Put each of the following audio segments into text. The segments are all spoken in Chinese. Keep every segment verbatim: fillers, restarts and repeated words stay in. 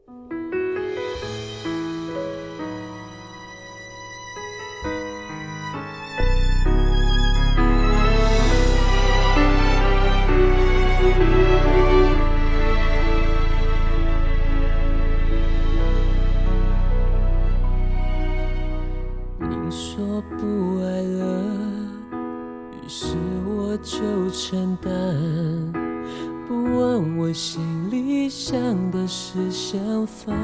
你说不爱了，于是我就承担，不问我心里想的是相反。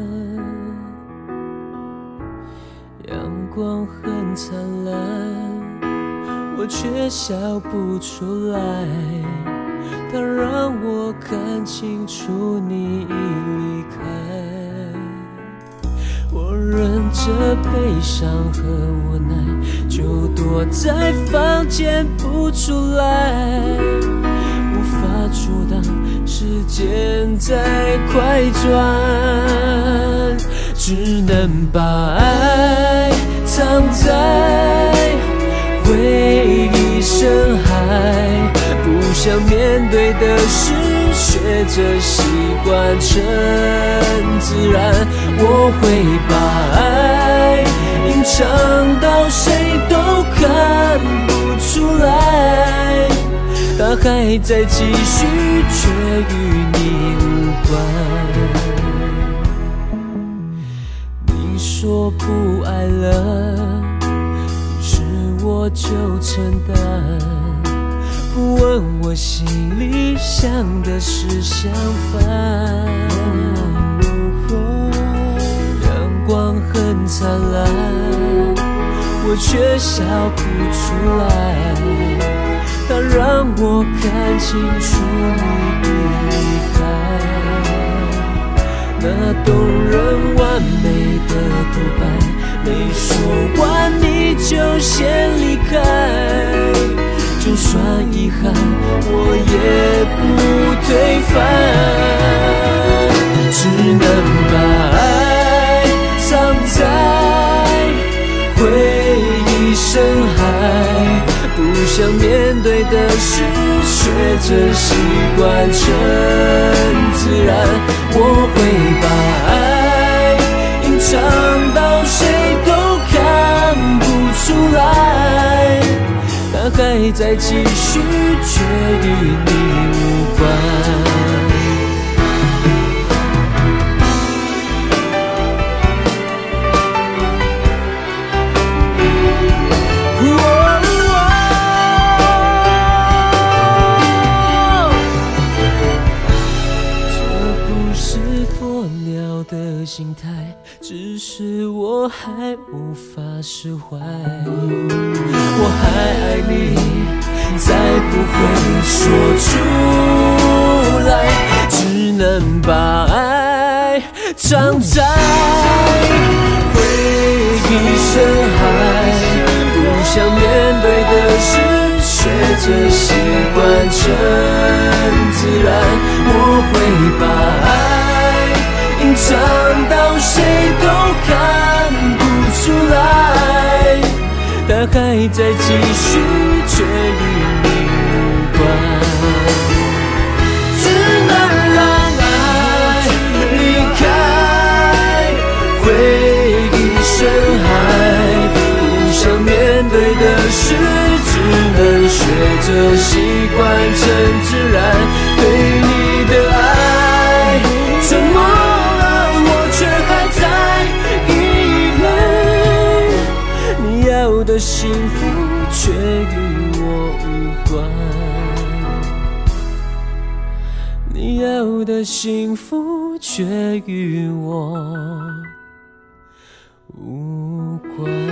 阳光很灿烂，我却笑不出来，它让我看清楚你已离开。我忍着悲伤和无奈，就躲在房间不出来，无法阻挡时间在快转，只能把爱藏在回忆深海，不想面对的事，学着习惯成自然。我会把爱隐藏到谁都看不出来，它还在继续，却与你无关。你说不爱了，于是我就承担，不问我心里想的是相反。阳光很灿烂，我却笑不出来，它让我看清楚你已离开。那动人完美的独白，没说完你就先离开，就算遗憾我也不推翻，只能把爱藏在回忆深海，不想面对的事，学着习惯成自然。我会把爱隐藏到谁都看不出来，它还在继续，却与你无关。心态，只是我还无法释怀。我还爱你，再不会说出来，只能把爱藏在回忆深海，不想面对的事，学着习惯成自然。我会把爱隐藏到谁都看不出来，它还在继续，却与你无关。只能让爱离开回忆深海，不想面对的事，只能学着习惯成自然。对你的爱沉默，的幸福却与我无关，你要的幸福却与我无关。